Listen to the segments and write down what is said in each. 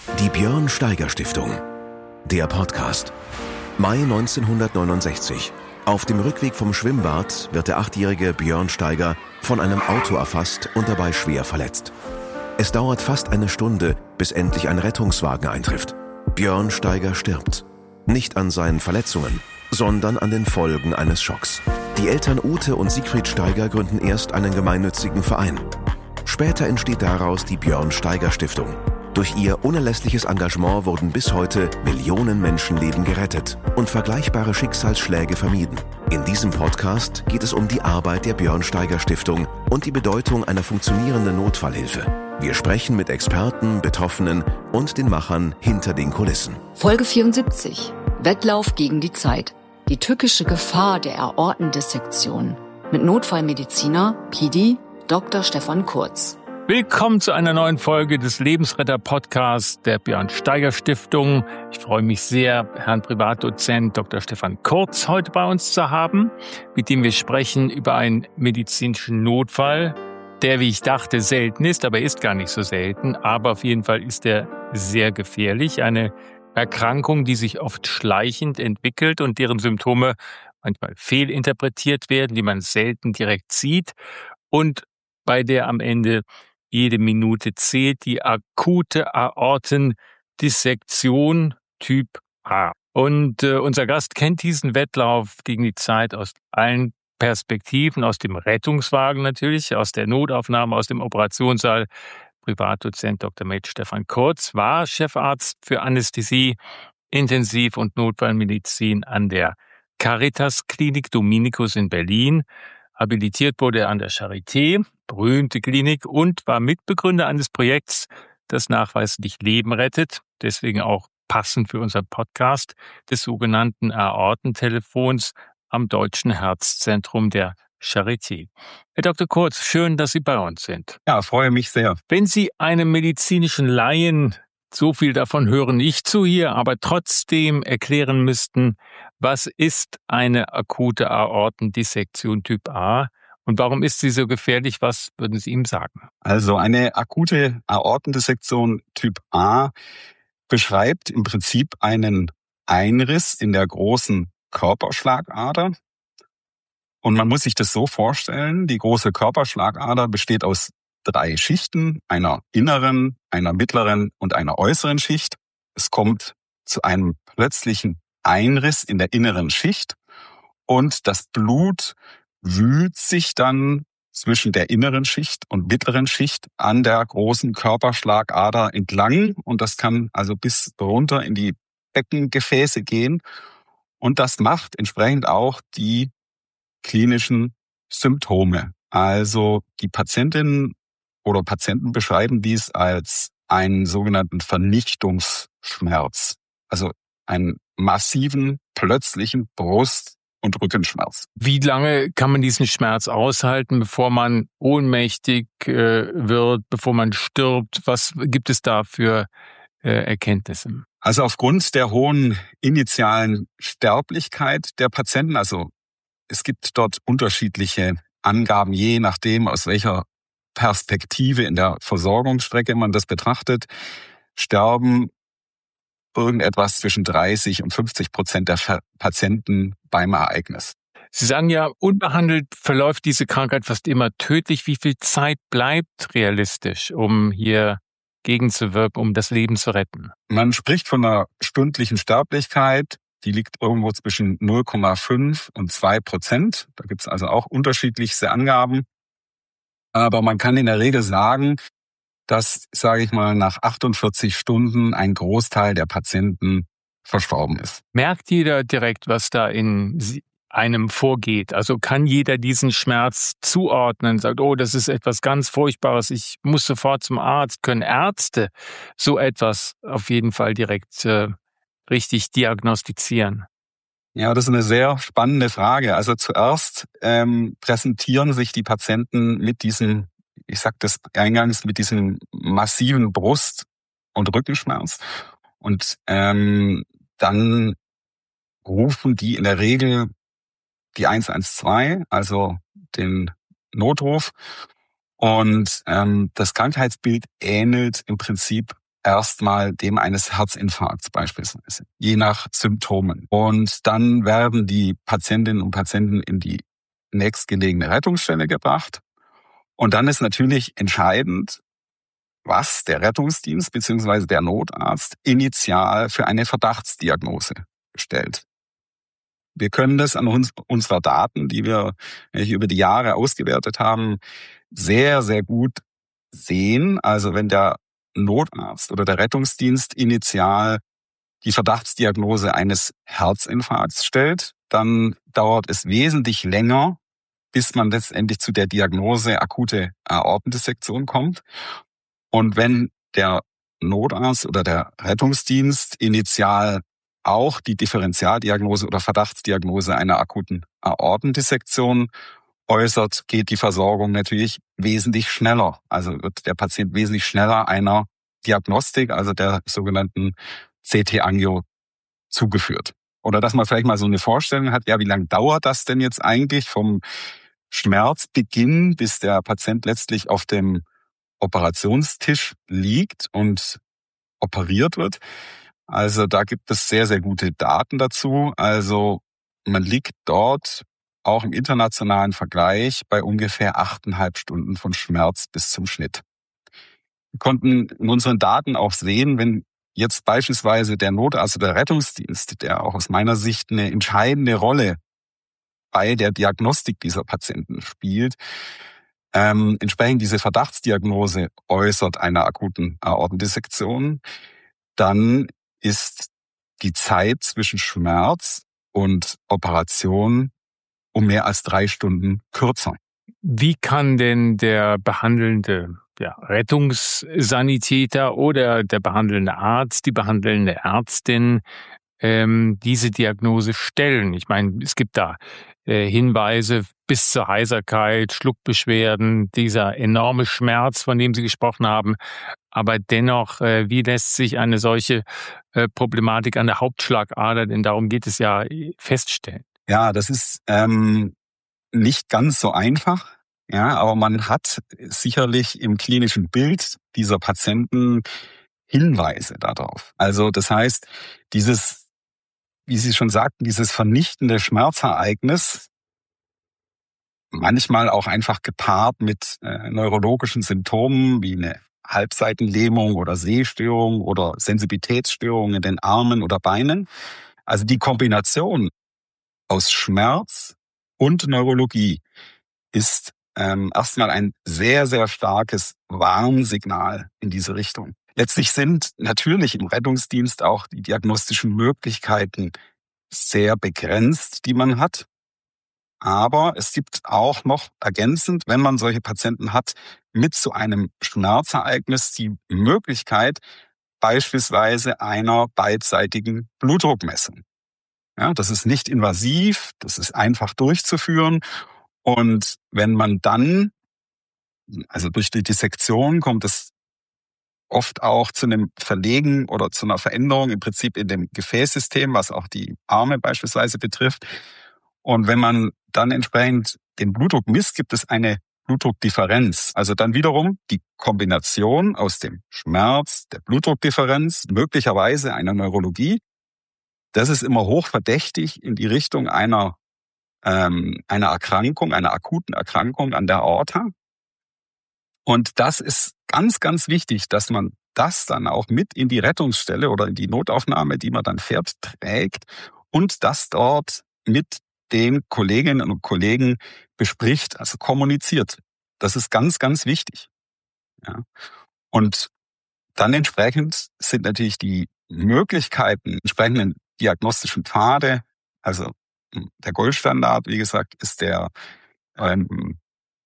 Die Björn Steiger Stiftung. Der Podcast. Mai 1969. Auf dem Rückweg vom Schwimmbad wird der 8-jährige Björn Steiger von einem Auto erfasst und dabei schwer verletzt. Es dauert fast eine Stunde, bis endlich ein Rettungswagen eintrifft. Björn Steiger stirbt. Nicht an seinen Verletzungen, sondern an den Folgen eines Schocks. Die Eltern Ute und Siegfried Steiger gründen erst einen gemeinnützigen Verein. Später entsteht daraus die Björn Steiger Stiftung. Durch ihr unerlässliches Engagement wurden bis heute Millionen Menschenleben gerettet und vergleichbare Schicksalsschläge vermieden. In diesem Podcast geht es um die Arbeit der Björn Steiger Stiftung und die Bedeutung einer funktionierenden Notfallhilfe. Wir sprechen mit Experten, Betroffenen und den Machern hinter den Kulissen. Folge 74. Wettlauf gegen die Zeit. Die tückische Gefahr der Aortendissektion. Mit Notfallmediziner, PD, Dr. Stefan Kurz. Willkommen zu einer neuen Folge des Lebensretter-Podcasts der Björn Steiger Stiftung. Ich freue mich sehr, Herrn Privatdozent Dr. Stefan Kurz heute bei uns zu haben, mit dem wir sprechen über einen medizinischen Notfall, der, wie ich dachte, selten ist, aber ist gar nicht so selten. Aber auf jeden Fall ist er sehr gefährlich. Eine Erkrankung, die sich oft schleichend entwickelt und deren Symptome manchmal fehlinterpretiert werden, die man selten direkt sieht und bei der am Ende jede Minute zählt, die akute Aortendissektion Typ A. Und unser Gast kennt diesen Wettlauf gegen die Zeit aus allen Perspektiven, aus dem Rettungswagen natürlich, aus der Notaufnahme, aus dem Operationssaal. Privatdozent Dr. Med. Stefan Kurz war Chefarzt für Anästhesie, Intensiv- und Notfallmedizin an der Caritas-Klinik Dominikus in Berlin. Habilitiert wurde er an der Charité, berühmte Klinik, und war Mitbegründer eines Projekts, das nachweislich Leben rettet, deswegen auch passend für unseren Podcast, des sogenannten Aortentelefons am Deutschen Herzzentrum der Charité. Herr Dr. Kurz, schön, dass Sie bei uns sind. Ja, freue mich sehr. Wenn Sie einem medizinischen Laien, so viel davon hören nicht zu hier, aber trotzdem erklären müssten, was ist eine akute Aortendissektion Typ A und warum ist sie so gefährlich? Was würden Sie ihm sagen? Also eine akute Aortendissektion Typ A beschreibt im Prinzip einen Einriss in der großen Körperschlagader. Und man muss sich das so vorstellen, die große Körperschlagader besteht aus 3 Schichten, einer inneren, einer mittleren und einer äußeren Schicht. Es kommt zu einem plötzlichen Einriss in der inneren Schicht und das Blut wühlt sich dann zwischen der inneren Schicht und mittleren Schicht an der großen Körperschlagader entlang und das kann also bis runter in die Beckengefäße gehen und das macht entsprechend auch die klinischen Symptome. Also die Patientinnen oder Patienten beschreiben dies als einen sogenannten Vernichtungsschmerz, also einen massiven, plötzlichen Brust- und Rückenschmerz. Wie lange kann man diesen Schmerz aushalten, bevor man ohnmächtig wird, bevor man stirbt? Was gibt es da für Erkenntnisse? Also aufgrund der hohen initialen Sterblichkeit der Patienten, also es gibt dort unterschiedliche Angaben, je nachdem, aus welcher Perspektive in der Versorgungsstrecke man das betrachtet, sterben irgendetwas zwischen 30% und 50% der Patienten beim Ereignis. Sie sagen ja, unbehandelt verläuft diese Krankheit fast immer tödlich. Wie viel Zeit bleibt realistisch, um hier gegenzuwirken, um das Leben zu retten? Man spricht von einer stündlichen Sterblichkeit, die liegt irgendwo zwischen 0,5 und 2%. Da gibt es also auch unterschiedlichste Angaben. Aber man kann in der Regel sagen, dass, sage ich mal, nach 48 Stunden ein Großteil der Patienten verstorben ist. Merkt jeder direkt, was da in einem vorgeht? Also kann jeder diesen Schmerz zuordnen, sagt, oh, das ist etwas ganz Furchtbares, ich muss sofort zum Arzt. Können Ärzte so etwas auf jeden Fall direkt richtig diagnostizieren? Ja, das ist eine sehr spannende Frage. Also zuerst präsentieren sich die Patienten mit diesem, ich sag das eingangs, mit diesem massiven Brust- und Rückenschmerz. Und dann rufen die in der Regel die 112, also den Notruf. Und das Krankheitsbild ähnelt im Prinzip erstmal dem eines Herzinfarkts beispielsweise, je nach Symptomen. Und dann werden die Patientinnen und Patienten in die nächstgelegene Rettungsstelle gebracht. Und dann ist natürlich entscheidend, was der Rettungsdienst bzw. der Notarzt initial für eine Verdachtsdiagnose stellt. Wir können das an unserer Daten, die wir über die Jahre ausgewertet haben, sehr, sehr gut sehen. Also wenn der Notarzt oder der Rettungsdienst initial die Verdachtsdiagnose eines Herzinfarkts stellt, dann dauert es wesentlich länger, bis man letztendlich zu der Diagnose akute Aortendissektion kommt. Und wenn der Notarzt oder der Rettungsdienst initial auch die Differentialdiagnose oder Verdachtsdiagnose einer akuten Aortendissektion äußert, geht die Versorgung natürlich wesentlich schneller. Also wird der Patient wesentlich schneller einer Diagnostik, also der sogenannten CT-Angio, zugeführt. Oder dass man vielleicht mal so eine Vorstellung hat, ja, wie lange dauert das denn jetzt eigentlich vom Schmerzbeginn, bis der Patient letztlich auf dem Operationstisch liegt und operiert wird. Also da gibt es sehr, sehr gute Daten dazu. Also man liegt dort auch im internationalen Vergleich bei ungefähr 8,5 Stunden von Schmerz bis zum Schnitt. Wir konnten in unseren Daten auch sehen, wenn jetzt beispielsweise der Notarzt oder der Rettungsdienst, der auch aus meiner Sicht eine entscheidende Rolle bei der Diagnostik dieser Patienten spielt, entsprechend diese Verdachtsdiagnose äußert einer akuten Aortendissektion, dann ist die Zeit zwischen Schmerz und Operation um mehr als 3 Stunden kürzer. Wie kann denn der behandelnde Rettungssanitäter oder der behandelnde Arzt, die behandelnde Ärztin diese Diagnose stellen? Ich meine, es gibt da Hinweise bis zur Heiserkeit, Schluckbeschwerden, dieser enorme Schmerz, von dem Sie gesprochen haben. Aber dennoch, wie lässt sich eine solche Problematik an der Hauptschlagader, denn darum geht es ja, feststellen? Ja, das ist nicht ganz so einfach. Ja, aber man hat sicherlich im klinischen Bild dieser Patienten Hinweise darauf. Also das heißt, dieses, wie Sie schon sagten, dieses vernichtende Schmerzereignis, manchmal auch einfach gepaart mit neurologischen Symptomen wie eine Halbseitenlähmung oder Sehstörung oder Sensibilitätsstörungen in den Armen oder Beinen. Also die Kombination aus Schmerz und Neurologie ist erstmal ein sehr, sehr starkes Warnsignal in diese Richtung. Letztlich sind natürlich im Rettungsdienst auch die diagnostischen Möglichkeiten sehr begrenzt, die man hat. Aber es gibt auch noch ergänzend, wenn man solche Patienten hat, mit so einem Schmerzereignis die Möglichkeit beispielsweise einer beidseitigen Blutdruckmessung. Ja, das ist nicht invasiv, das ist einfach durchzuführen. Und wenn man dann, also durch die Dissektion kommt es oft auch zu einem Verlegen oder zu einer Veränderung im Prinzip in dem Gefäßsystem, was auch die Arme beispielsweise betrifft. Und wenn man dann entsprechend den Blutdruck misst, gibt es eine Blutdruckdifferenz. Also dann wiederum die Kombination aus dem Schmerz, der Blutdruckdifferenz, möglicherweise einer Neurologie. Das ist immer hochverdächtig in die Richtung einer Erkrankung, einer akuten Erkrankung an der Aorta. Und das ist ganz, ganz wichtig, dass man das dann auch mit in die Rettungsstelle oder in die Notaufnahme, die man dann fährt, trägt und das dort mit den Kolleginnen und Kollegen bespricht, also kommuniziert. Das ist ganz, ganz wichtig. Ja. Und dann entsprechend sind natürlich die Möglichkeiten, entsprechenden diagnostischen Pfade, also der Goldstandard, wie gesagt, ist der ein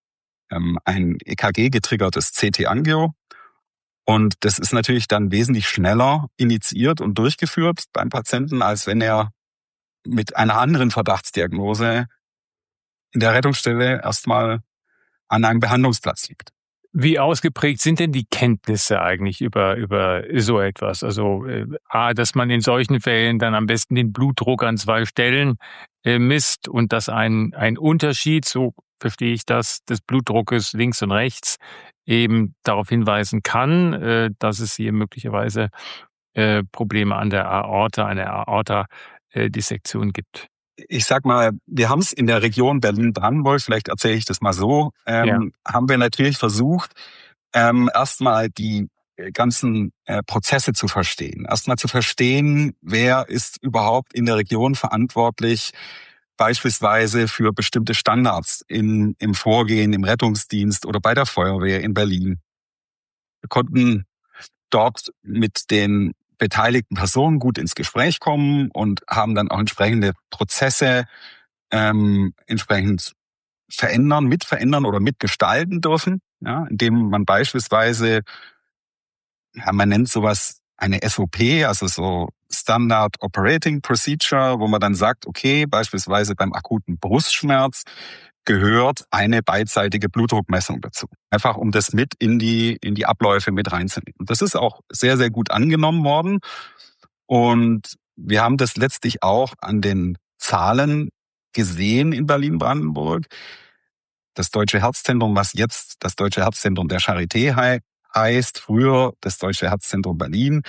EKG-getriggertes CT-Angio. Und das ist natürlich dann wesentlich schneller initiiert und durchgeführt beim Patienten, als wenn er mit einer anderen Verdachtsdiagnose in der Rettungsstelle erstmal an einem Behandlungsplatz liegt. Wie ausgeprägt sind denn die Kenntnisse eigentlich über so etwas? Also dass man in solchen Fällen dann am besten den Blutdruck an 2 Stellen misst und dass ein Unterschied, so verstehe ich das, des Blutdruckes links und rechts eben darauf hinweisen kann, dass es hier möglicherweise Probleme an der Aorta, eine Aorta-Dissektion gibt. Ich sag mal, wir haben es in der Region Berlin-Brandenburg, vielleicht erzähle ich das mal so, haben wir natürlich versucht, erstmal die ganzen Prozesse zu verstehen. Erstmal zu verstehen, wer ist überhaupt in der Region verantwortlich, beispielsweise für bestimmte Standards im Vorgehen, im Rettungsdienst oder bei der Feuerwehr in Berlin. Wir konnten dort mit den beteiligten Personen gut ins Gespräch kommen und haben dann auch entsprechende Prozesse entsprechend mitverändern oder mitgestalten dürfen, ja, indem man beispielsweise, ja, man nennt sowas eine SOP, also so Standard Operating Procedure, wo man dann sagt, okay, beispielsweise beim akuten Brustschmerz gehört eine beidseitige Blutdruckmessung dazu. Einfach um das mit in die Abläufe mit reinzunehmen. Und das ist auch sehr, sehr gut angenommen worden. Und wir haben das letztlich auch an den Zahlen gesehen in Berlin-Brandenburg. Das Deutsche Herzzentrum, was jetzt das Deutsche Herzzentrum der Charité heißt, früher das Deutsche Herzzentrum Berlin,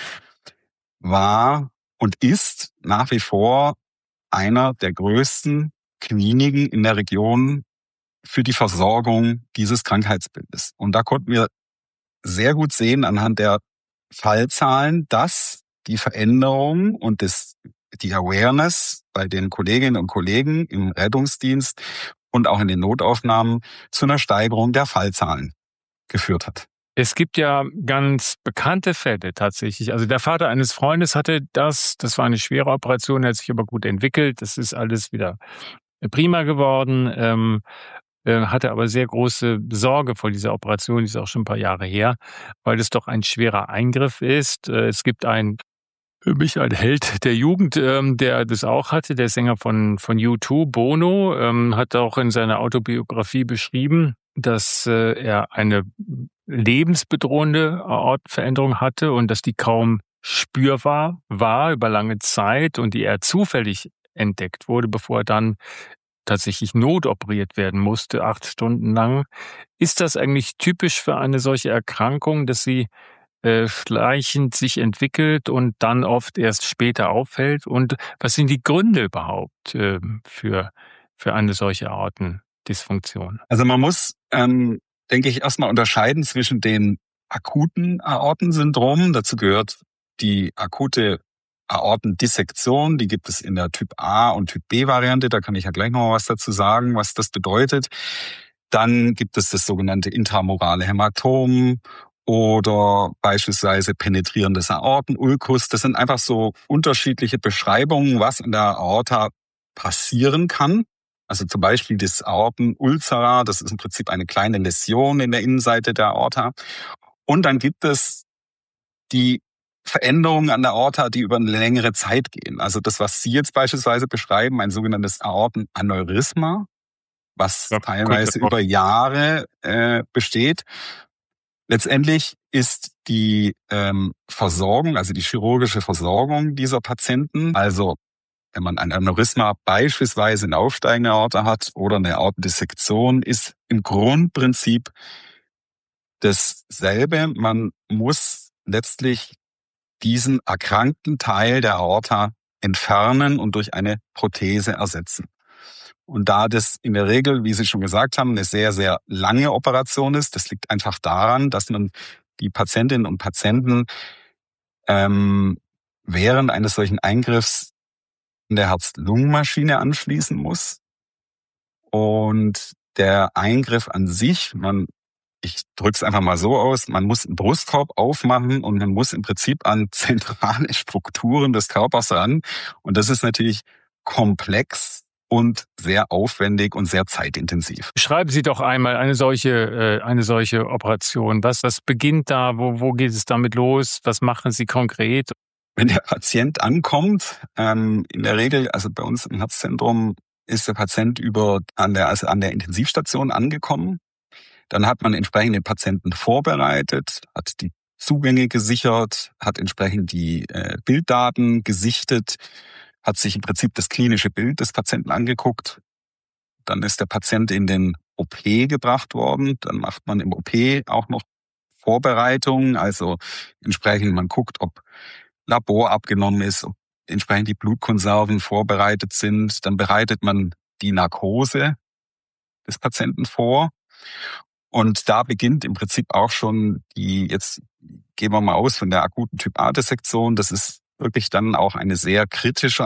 war und ist nach wie vor einer der größten Kliniken in der Region für die Versorgung dieses Krankheitsbildes. Und da konnten wir sehr gut sehen anhand der Fallzahlen, dass die Veränderung und die Awareness bei den Kolleginnen und Kollegen im Rettungsdienst und auch in den Notaufnahmen zu einer Steigerung der Fallzahlen geführt hat. Es gibt ja ganz bekannte Fälle tatsächlich. Also der Vater eines Freundes hatte das war eine schwere Operation, hat sich aber gut entwickelt. Das ist alles wieder prima geworden, hatte aber sehr große Sorge vor dieser Operation, die ist auch schon ein paar Jahre her, weil es doch ein schwerer Eingriff ist. Es gibt für mich ein Held der Jugend, der das auch hatte, der Sänger von U2, Bono, hat auch in seiner Autobiografie beschrieben, dass er eine lebensbedrohende Aortenveränderung hatte und dass die kaum spürbar war über lange Zeit und die eher zufällig entdeckt wurde, bevor er dann tatsächlich notoperiert werden musste, 8 Stunden lang. Ist das eigentlich typisch für eine solche Erkrankung, dass sie schleichend sich entwickelt und dann oft erst später auffällt? Und was sind die Gründe überhaupt für eine solche Aortendysfunktion? Also man muss, denke ich, erstmal unterscheiden zwischen den akuten Aortensyndromen. Dazu gehört die akute Aortendissektion, die gibt es in der Typ A und Typ B Variante. Da kann ich ja gleich noch mal was dazu sagen, was das bedeutet. Dann gibt es das sogenannte intramurale Hämatom oder beispielsweise penetrierendes Aortenulkus. Das sind einfach so unterschiedliche Beschreibungen, was in der Aorta passieren kann. Also zum Beispiel das Aortenulzera, das ist im Prinzip eine kleine Läsion in der Innenseite der Aorta. Und dann gibt es die Veränderungen an der Aorta, die über eine längere Zeit gehen. Also das, was Sie jetzt beispielsweise beschreiben, ein sogenanntes Aortenaneurysma, was teilweise über Jahre besteht. Letztendlich ist die Versorgung, also die chirurgische Versorgung dieser Patienten, also wenn man ein Aneurysma beispielsweise in aufsteigender Aorta hat oder eine Aortendissektion, ist im Grundprinzip dasselbe. Man muss letztlich diesen erkrankten Teil der Aorta entfernen und durch eine Prothese ersetzen. Und da das in der Regel, wie Sie schon gesagt haben, eine sehr, sehr lange Operation ist, das liegt einfach daran, dass man die Patientinnen und Patienten während eines solchen Eingriffs in der Herz-Lungen-Maschine anschließen muss. Und der Eingriff an sich, ich drücke es einfach mal so aus, man muss einen Brustkorb aufmachen und man muss im Prinzip an zentrale Strukturen des Körpers ran. Und das ist natürlich komplex und sehr aufwendig und sehr zeitintensiv. Schreiben Sie doch einmal eine solche Operation. Was beginnt da? Wo geht es damit los? Was machen Sie konkret? Wenn der Patient ankommt, in der Regel, also bei uns im Herzzentrum, ist der Patient an der Intensivstation angekommen. Dann hat man entsprechend den Patienten vorbereitet, hat die Zugänge gesichert, hat entsprechend die Bilddaten gesichtet, hat sich im Prinzip das klinische Bild des Patienten angeguckt. Dann ist der Patient in den OP gebracht worden. Dann macht man im OP auch noch Vorbereitungen, also entsprechend man guckt, ob Labor abgenommen ist, ob entsprechend die Blutkonserven vorbereitet sind. Dann bereitet man die Narkose des Patienten vor. Und da beginnt im Prinzip auch schon jetzt gehen wir mal aus von der akuten Typ-A-Dissektion. Das ist wirklich dann auch ein sehr kritischer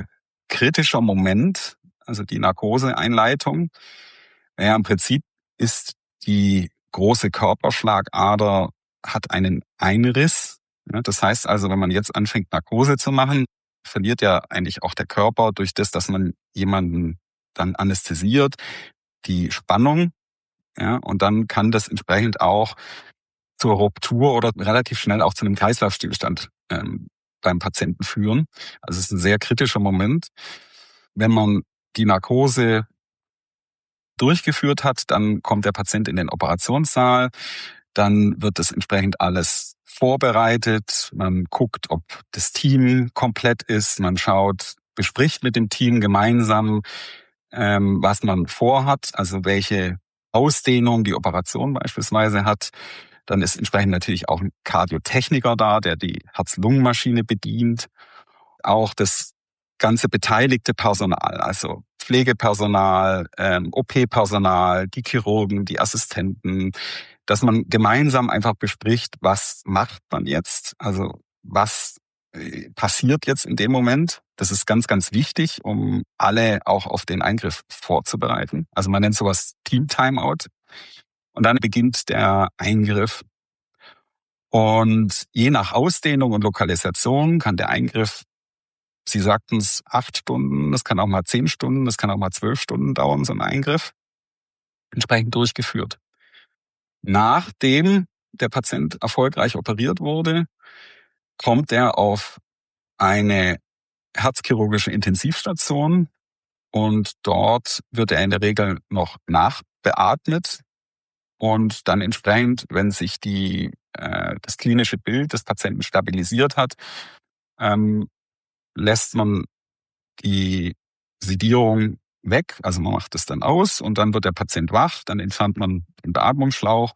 Moment, also die Narkoseeinleitung. Ja, im Prinzip ist die große Körperschlagader hat einen Einriss. Ja, das heißt also, wenn man jetzt anfängt, Narkose zu machen, verliert ja eigentlich auch der Körper durch das, dass man jemanden dann anästhesiert, die Spannung. Ja, und dann kann das entsprechend auch zur Ruptur oder relativ schnell auch zu einem Kreislaufstillstand beim Patienten führen. Also es ist ein sehr kritischer Moment. Wenn man die Narkose durchgeführt hat, dann kommt der Patient in den Operationssaal, dann wird das entsprechend alles vorbereitet, man guckt, ob das Team komplett ist, man bespricht mit dem Team gemeinsam, was man vorhat, also welche Ausdehnung die Operation beispielsweise hat. Dann ist entsprechend natürlich auch ein Kardiotechniker da, der die Herz-Lungen-Maschine bedient. Auch das ganze beteiligte Personal, also Pflegepersonal, OP-Personal, die Chirurgen, die Assistenten, dass man gemeinsam einfach bespricht, was macht man jetzt, also was passiert jetzt in dem Moment. Das ist ganz, ganz wichtig, um alle auch auf den Eingriff vorzubereiten. Also man nennt sowas Team-Timeout. Und dann beginnt der Eingriff. Und je nach Ausdehnung und Lokalisation kann der Eingriff, Sie sagten es, 8 Stunden, das kann auch mal 10 Stunden, das kann auch mal 12 Stunden dauern, so ein Eingriff, entsprechend durchgeführt. Nachdem der Patient erfolgreich operiert wurde, kommt er auf eine herzchirurgische Intensivstation und dort wird er in der Regel noch nachbeatmet und dann entsprechend, wenn sich das klinische Bild des Patienten stabilisiert hat, lässt man die Sedierung weg, also man macht es dann aus und dann wird der Patient wach, dann entfernt man den Beatmungsschlauch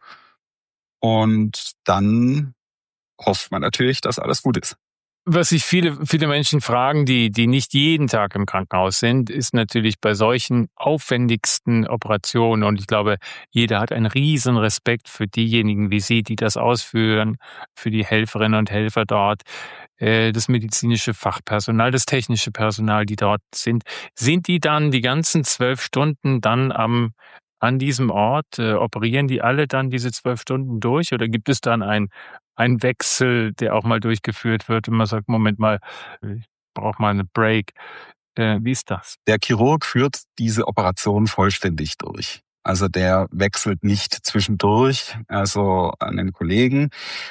und dann hofft man natürlich, dass alles gut ist. Was sich viele Menschen fragen, die nicht jeden Tag im Krankenhaus sind, ist natürlich bei solchen aufwendigsten Operationen, und ich glaube, jeder hat einen riesen Respekt für diejenigen wie Sie, die das ausführen, für die Helferinnen und Helfer dort, das medizinische Fachpersonal, das technische Personal, die dort sind. Sind die dann die ganzen 12 Stunden dann an diesem Ort, operieren die alle dann diese 12 Stunden durch, oder gibt es dann ein Wechsel, der auch mal durchgeführt wird, wenn man sagt, Moment mal, ich brauche mal eine Break. Wie ist das? Der Chirurg führt diese Operation vollständig durch. Also der wechselt nicht zwischendurch, also an den Kollegen.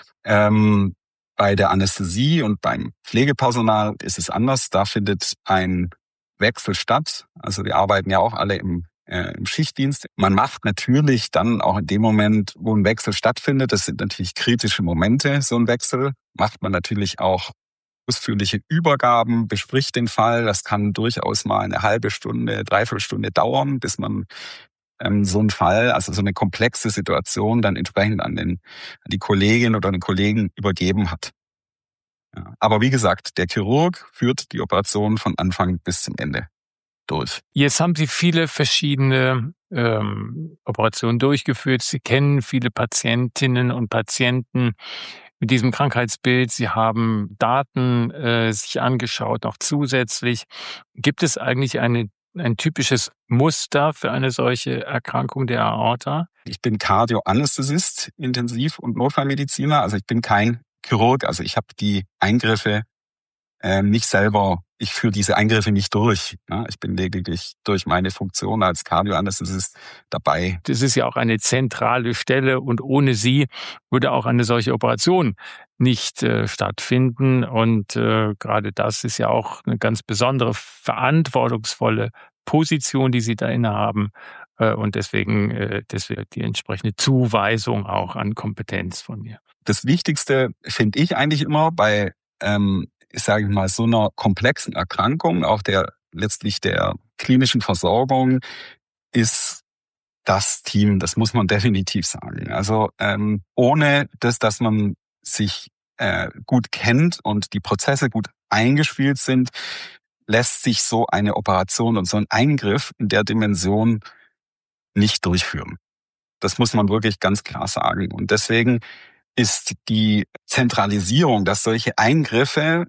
Bei der Anästhesie und beim Pflegepersonal ist es anders. Da findet ein Wechsel statt. Also wir arbeiten ja auch alle im Schichtdienst. Man macht natürlich dann auch in dem Moment, wo ein Wechsel stattfindet, das sind natürlich kritische Momente, so ein Wechsel, macht man natürlich auch ausführliche Übergaben, bespricht den Fall. Das kann durchaus mal eine halbe Stunde, dreiviertel Stunde dauern, bis man so einen Fall, also so eine komplexe Situation dann entsprechend an die Kollegin oder den Kollegen übergeben hat. Ja. Aber wie gesagt, der Chirurg führt die Operation von Anfang bis zum Ende durch. Jetzt haben Sie viele verschiedene Operationen durchgeführt. Sie kennen viele Patientinnen und Patienten mit diesem Krankheitsbild. Sie haben Daten sich angeschaut, noch zusätzlich. Gibt es eigentlich ein typisches Muster für eine solche Erkrankung der Aorta? Ich bin Kardioanästhesist, Intensiv- und Notfallmediziner. Also ich bin kein Chirurg. Also ich habe die Eingriffe nicht selber, ich führe diese Eingriffe nicht durch. Ja, ich bin lediglich durch meine Funktion als Kardioanästhesist dabei. Das ist ja auch eine zentrale Stelle, und ohne Sie würde auch eine solche Operation nicht stattfinden. Und gerade das ist ja auch eine ganz besondere, verantwortungsvolle Position, die Sie da innehaben. Und deswegen die entsprechende Zuweisung auch an Kompetenz von mir. Das Wichtigste finde ich eigentlich immer bei sage ich mal, so einer komplexen Erkrankung, auch letztlich der klinischen Versorgung, ist das Team, das muss man definitiv sagen. Also ohne das, dass man sich gut kennt und die Prozesse gut eingespielt sind, lässt sich so eine Operation und so ein Eingriff in der Dimension nicht durchführen. Das muss man wirklich ganz klar sagen. Und deswegen ist die Zentralisierung, dass solche Eingriffe,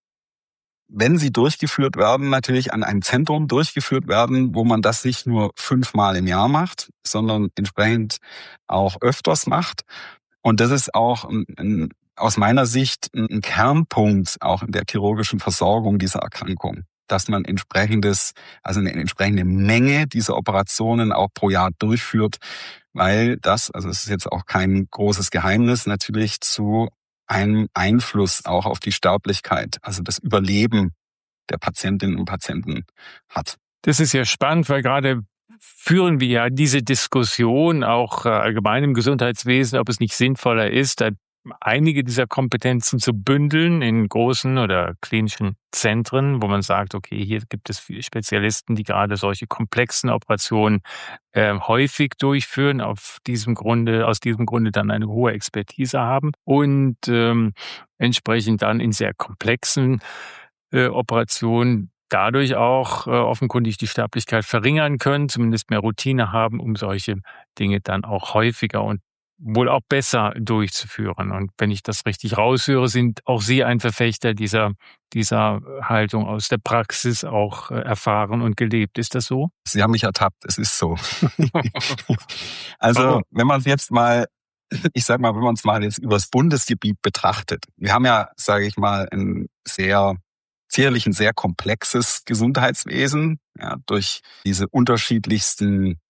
wenn sie durchgeführt werden, natürlich an einem Zentrum durchgeführt werden, wo man das nicht nur 5-mal im Jahr macht, sondern entsprechend auch öfters macht. Und das ist auch aus meiner Sicht ein Kernpunkt auch in der chirurgischen Versorgung dieser Erkrankung, dass man also eine entsprechende Menge dieser Operationen auch pro Jahr durchführt, weil das, also es ist jetzt auch kein großes Geheimnis, natürlich zu einem Einfluss auch auf die Sterblichkeit, also das Überleben der Patientinnen und Patienten hat. Das ist ja spannend, weil gerade führen wir ja diese Diskussion auch allgemein im Gesundheitswesen, ob es nicht sinnvoller ist, einige dieser Kompetenzen zu bündeln in großen oder klinischen Zentren, wo man sagt, okay, hier gibt es viele Spezialisten, die gerade solche komplexen Operationen häufig durchführen, aus diesem Grunde dann eine hohe Expertise haben und entsprechend dann in sehr komplexen Operationen dadurch auch offenkundig die Sterblichkeit verringern können, zumindest mehr Routine haben, um solche Dinge dann auch häufiger und wohl auch besser durchzuführen. Und wenn ich das richtig raushöre, sind auch Sie ein Verfechter dieser Haltung aus der Praxis auch erfahren und gelebt. Ist das so? Sie haben mich ertappt, es ist so. Also, wenn man es jetzt mal, wenn man es mal jetzt übers Bundesgebiet betrachtet. Wir haben ja, sage ich mal, ein sehr komplexes Gesundheitswesen, ja, durch diese unterschiedlichsten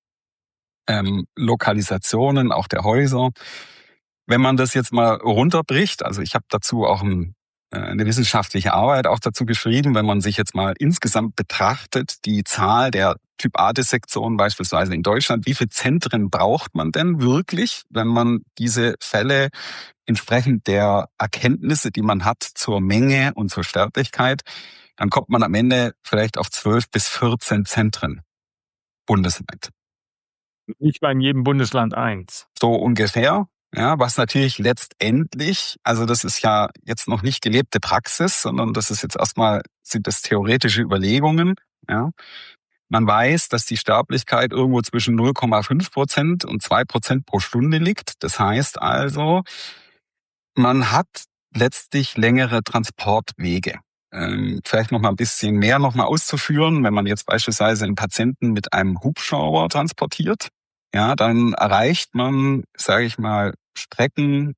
Lokalisationen auch der Häuser. Wenn man das jetzt mal runterbricht, also ich habe dazu auch eine wissenschaftliche Arbeit auch dazu geschrieben, wenn man sich jetzt mal insgesamt betrachtet, die Zahl der Typ-A-Dissektionen beispielsweise in Deutschland, wie viele Zentren braucht man denn wirklich, wenn man diese Fälle entsprechend der Erkenntnisse, die man hat zur Menge und zur Sterblichkeit, dann kommt man am Ende vielleicht auf 12 bis 14 Zentren bundesweit. Nicht mal in jedem Bundesland eins. So ungefähr. Ja, was natürlich letztendlich, also das ist ja jetzt noch nicht gelebte Praxis, sondern das ist jetzt sind das theoretische Überlegungen. Ja. Man weiß, dass die Sterblichkeit irgendwo zwischen 0,5% und 2% pro Stunde liegt. Das heißt also, man hat letztlich längere Transportwege. Vielleicht noch mal ein bisschen mehr noch mal auszuführen, wenn man jetzt beispielsweise einen Patienten mit einem Hubschrauber transportiert, ja, dann erreicht man, sage ich mal, Strecken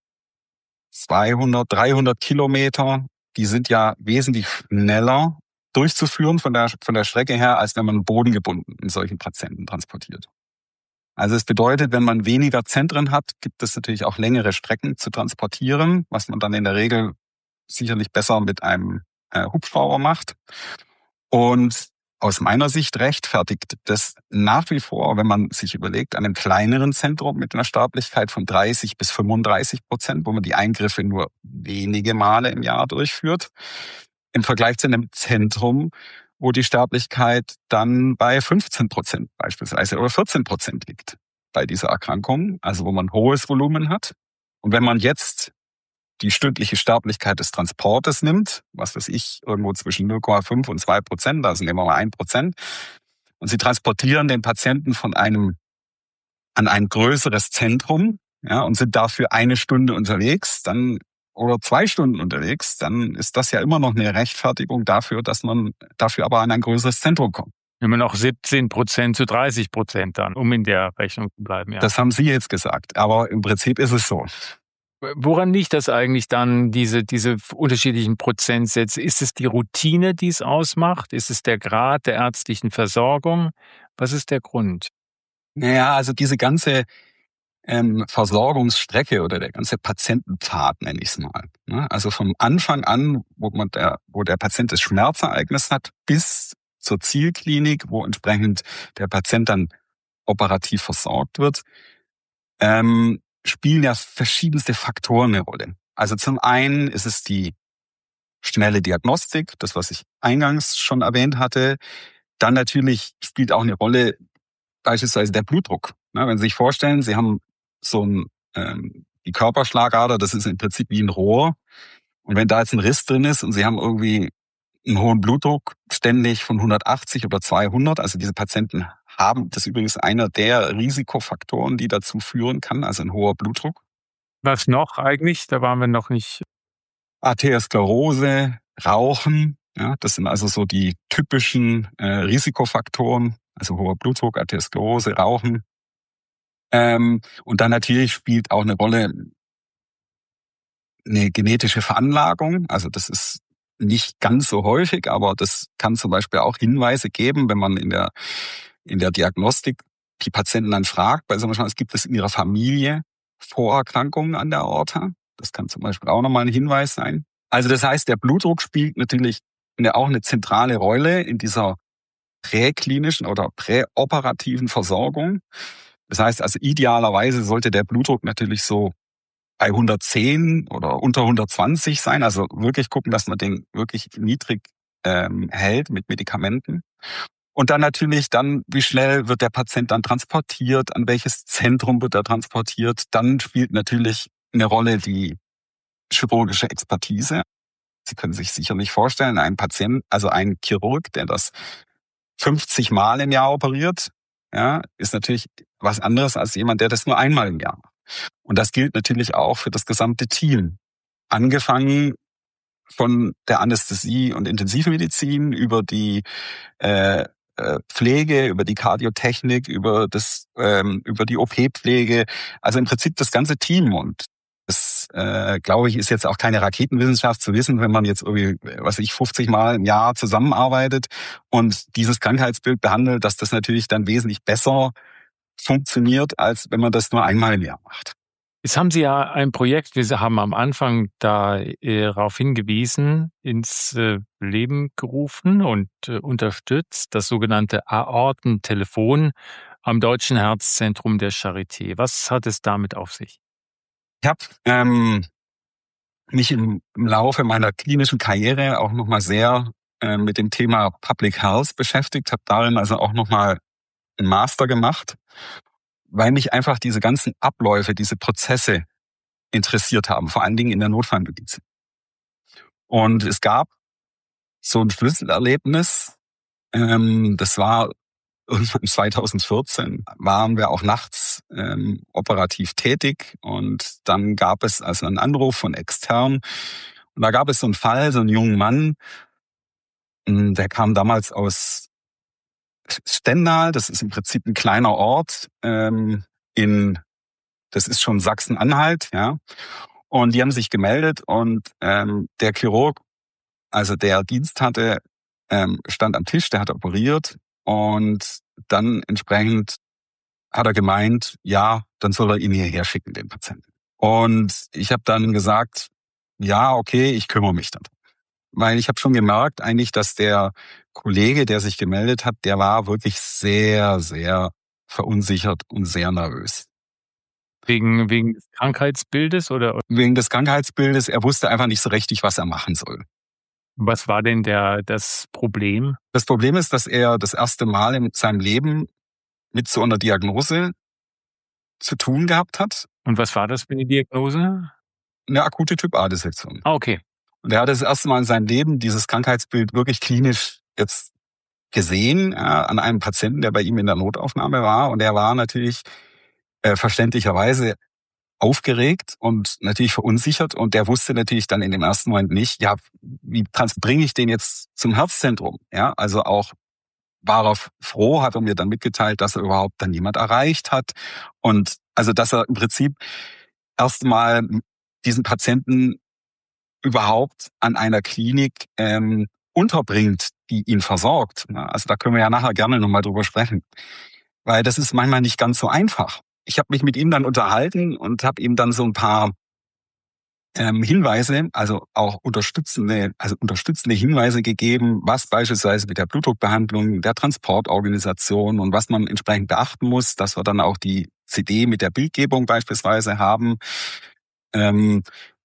200, 300 Kilometer. Die sind ja wesentlich schneller durchzuführen von der Strecke her, als wenn man bodengebunden in solchen Patienten transportiert. Also es bedeutet, wenn man weniger Zentren hat, gibt es natürlich auch längere Strecken zu transportieren, was man dann in der Regel sicherlich besser mit einem Hubschrauber macht. Und aus meiner Sicht rechtfertigt das nach wie vor, wenn man sich überlegt, an einem kleineren Zentrum mit einer Sterblichkeit von 30 bis 35%, wo man die Eingriffe nur wenige Male im Jahr durchführt, im Vergleich zu einem Zentrum, wo die Sterblichkeit dann bei 15% beispielsweise oder 14% liegt bei dieser Erkrankung, also wo man hohes Volumen hat. Und wenn man jetzt die stündliche Sterblichkeit des Transportes nimmt, was weiß ich, irgendwo zwischen 0,5 und 2%, also nehmen wir mal 1%, und Sie transportieren den Patienten an ein größeres Zentrum, ja, und sind dafür 1 Stunde unterwegs, oder 2 Stunden unterwegs, dann ist das ja immer noch eine Rechtfertigung dafür, dass man dafür aber an ein größeres Zentrum kommt. Immer noch 17% zu 30% dann, um in der Rechnung zu bleiben. Ja. Das haben Sie jetzt gesagt, aber im Prinzip ist es so. Woran liegt das eigentlich dann, diese unterschiedlichen Prozentsätze? Ist es die Routine, die es ausmacht? Ist es der Grad der ärztlichen Versorgung? Was ist der Grund? Naja, also diese ganze Versorgungsstrecke oder der ganze Patientenpfad, nenne ich es mal. Ne? Also vom Anfang an, wo der Patient das Schmerzereignis hat, bis zur Zielklinik, wo entsprechend der Patient dann operativ versorgt wird, spielen ja verschiedenste Faktoren eine Rolle. Also zum einen ist es die schnelle Diagnostik, das, was ich eingangs schon erwähnt hatte. Dann natürlich spielt auch eine Rolle beispielsweise der Blutdruck. Wenn Sie sich vorstellen, Sie haben so die Körperschlagader, das ist im Prinzip wie ein Rohr. Und wenn da jetzt ein Riss drin ist und Sie haben irgendwie einen hohen Blutdruck, ständig von 180 oder 200, also diese Patienten haben, das ist übrigens einer der Risikofaktoren, die dazu führen kann, also ein hoher Blutdruck. Was noch eigentlich? Da waren wir noch nicht. Arteriosklerose, Rauchen, ja, das sind also so die typischen Risikofaktoren, also hoher Blutdruck, Arteriosklerose, Rauchen. Und dann natürlich spielt auch eine Rolle eine genetische Veranlagung. Also das ist nicht ganz so häufig, aber das kann zum Beispiel auch Hinweise geben, wenn man in der Diagnostik die Patienten dann fragt, bei so einem Beispiel, gibt es in ihrer Familie Vorerkrankungen an der Aorta? Das kann zum Beispiel auch nochmal ein Hinweis sein. Also das heißt, der Blutdruck spielt natürlich auch eine zentrale Rolle in dieser präklinischen oder präoperativen Versorgung. Das heißt also idealerweise sollte der Blutdruck natürlich so bei 110 oder unter 120 sein. Also wirklich gucken, dass man den wirklich niedrig hält mit Medikamenten. Und dann natürlich wie schnell wird der Patient dann transportiert, an welches Zentrum wird er transportiert. Dann spielt natürlich eine Rolle die chirurgische Expertise. Sie können sich sicherlich vorstellen, ein Patient, also ein Chirurg, der das 50 Mal im Jahr operiert, ja, ist natürlich was anderes als jemand, der das nur einmal im Jahr macht. Und das gilt natürlich auch für das gesamte Team. Angefangen von der Anästhesie- und Intensivmedizin über die Pflege, über die Kardiotechnik, über die OP-Pflege, also im Prinzip das ganze Team. Und das, glaube ich, ist jetzt auch keine Raketenwissenschaft zu wissen, wenn man jetzt irgendwie, 50 Mal im Jahr zusammenarbeitet und dieses Krankheitsbild behandelt, dass das natürlich dann wesentlich besser funktioniert, als wenn man das nur einmal im Jahr macht. Jetzt haben Sie ja ein Projekt, wir haben am Anfang darauf hingewiesen, ins Leben gerufen und unterstützt, das sogenannte Aortentelefon am Deutschen Herzzentrum der Charité. Was hat es damit auf sich? Ich habe mich im Laufe meiner klinischen Karriere auch nochmal sehr mit dem Thema Public Health beschäftigt, habe darin also auch nochmal einen Master gemacht, weil mich einfach diese ganzen Abläufe, diese Prozesse interessiert haben, vor allen Dingen in der Notfallmedizin. Und es gab so ein Schlüsselerlebnis, das war irgendwann 2014, waren wir auch nachts operativ tätig und dann gab es also einen Anruf von extern und da gab es so einen Fall, so einen jungen Mann, der kam damals aus Stendal, das ist im Prinzip ein kleiner Ort das ist schon Sachsen-Anhalt, ja. Und die haben sich gemeldet und der Chirurg, also der Dienst hatte, stand am Tisch, der hat operiert und dann entsprechend hat er gemeint, ja, dann soll er ihn hierher schicken, den Patienten. Und ich habe dann gesagt, ja, okay, ich kümmere mich darum. Weil ich habe schon gemerkt eigentlich, dass der Kollege, der sich gemeldet hat, der war wirklich sehr, sehr verunsichert und sehr nervös. Wegen des Krankheitsbildes oder? Wegen des Krankheitsbildes. Er wusste einfach nicht so richtig, was er machen soll. Was war denn das Problem? Das Problem ist, dass er das erste Mal in seinem Leben mit so einer Diagnose zu tun gehabt hat. Und was war das für eine Diagnose? Eine akute Typ-A-Dissektion. Ah, okay. Und er hat das erste Mal in seinem Leben dieses Krankheitsbild wirklich klinisch jetzt gesehen an einem Patienten, der bei ihm in der Notaufnahme war. Und er war natürlich verständlicherweise aufgeregt und natürlich verunsichert. Und der wusste natürlich dann in dem ersten Moment nicht, ja, wie bringe ich den jetzt zum Herzzentrum? Ja, also auch war er froh, hat er mir dann mitgeteilt, dass er überhaupt dann jemand erreicht hat. Und also, dass er im Prinzip erstmal diesen Patienten überhaupt an einer Klinik unterbringt, die ihn versorgt. Also da können wir ja nachher gerne nochmal drüber sprechen. Weil das ist manchmal nicht ganz so einfach. Ich habe mich mit ihm dann unterhalten und habe ihm dann so ein paar Hinweise, also auch unterstützende Hinweise gegeben, was beispielsweise mit der Blutdruckbehandlung, der Transportorganisation und was man entsprechend beachten muss, dass wir dann auch die CD mit der Bildgebung beispielsweise haben.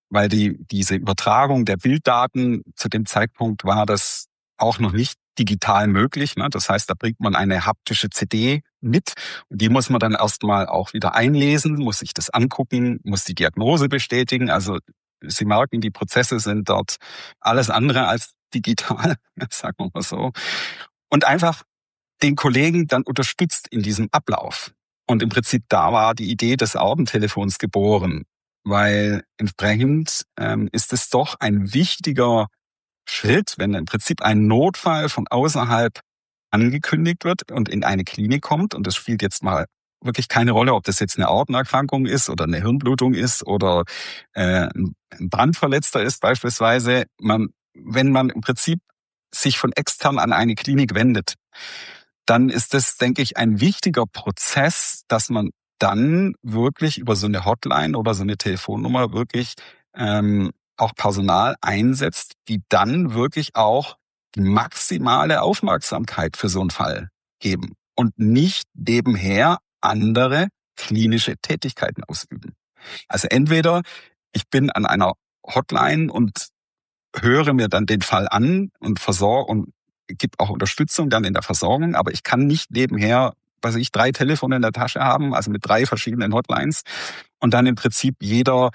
weil diese Übertragung der Bilddaten zu dem Zeitpunkt war das auch noch nicht digital möglich. Ne? Das heißt, da bringt man eine haptische CD mit und die muss man dann erstmal auch wieder einlesen, muss sich das angucken, muss die Diagnose bestätigen. Also Sie merken, die Prozesse sind dort alles andere als digital, sagen wir mal so. Und einfach den Kollegen dann unterstützt in diesem Ablauf. Und im Prinzip da war die Idee des Ordentelefons geboren, weil entsprechend ist es doch ein wichtiger Schritt, wenn im Prinzip ein Notfall von außerhalb angekündigt wird und in eine Klinik kommt. Und das spielt jetzt mal wirklich keine Rolle, ob das jetzt eine Aortenerkrankung ist oder eine Hirnblutung ist oder ein Brandverletzter ist beispielsweise. Wenn man im Prinzip sich von extern an eine Klinik wendet, dann ist das, denke ich, ein wichtiger Prozess, dass man dann wirklich über so eine Hotline oder so eine Telefonnummer wirklich auch Personal einsetzt, die dann wirklich auch die maximale Aufmerksamkeit für so einen Fall geben und nicht nebenher andere klinische Tätigkeiten ausüben. Also entweder ich bin an einer Hotline und höre mir dann den Fall an und versorge und gebe auch Unterstützung dann in der Versorgung, aber ich kann nicht nebenher, 3 Telefone in der Tasche haben, also mit 3 verschiedenen Hotlines und dann im Prinzip jeder